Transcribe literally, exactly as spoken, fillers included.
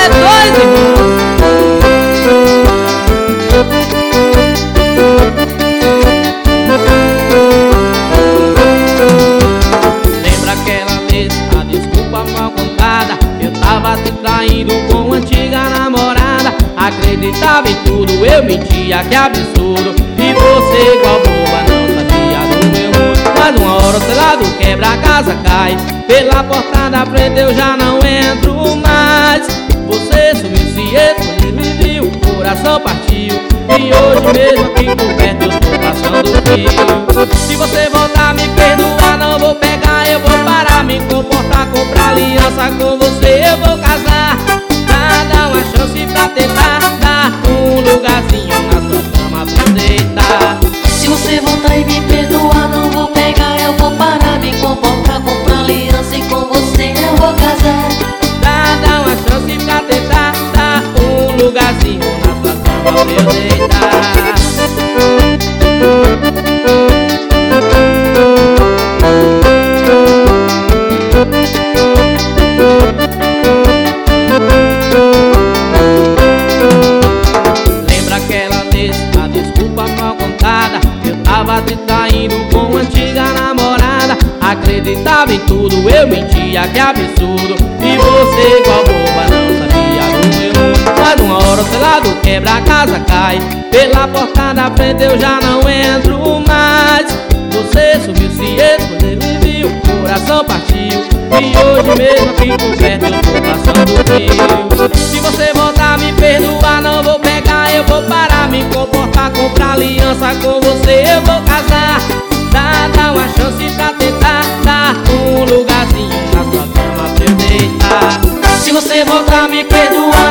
é dois irmãos. Lembra aquela vez, a desculpa mal contada? Eu tava te traindo com a antiga namorada. Acreditava em tudo, eu mentia, que absurdo. E você igual boba não sabia do meu mundo. Mas uma hora sei lá do quebra a casa cai. Pela porta da frente eu já não entro mais. Você sumiu, se esconde, me viu, o coração partiu. E hoje mesmo aqui por perto eu tô passando frio. Se você voltar me perdoar, não vou pegar, eu vou parar, me comportar, comprar aliança com você, eu vou casar. Dá uma chance pra tentar dar um lugarzinho na sua cama pra deitar. Se você voltar e me perdoar, não vou pegar, eu vou parar, me comportar, comprar aliança e com você eu vou casar. Dá uma chance pra tentar dar um lugarzinho na sua cama pra eu deitar. Lembra aquela vez, a desculpa mal contada? Eu tava te traindo com a antiga namorada. Acreditava em tudo, eu mentia, que absurdo. E você igual boba não sabia do meu mundo. Mas uma hora sei lá do quebra a casa cai. Pela porta da frente eu já não entro mais. Você sumiu, se escondeu, me viu, o coração partiu. E hoje mesmo aqui por perto eu tô passando frio. Se você voltar me perdoar, não vou pegar, eu vou parar, me comportar, comprar aliança com você, eu vou casar. Dá, dá uma chance pra tentar dar um lugarzinho na sua cama pra eu deitar. Se você voltar me perdoar,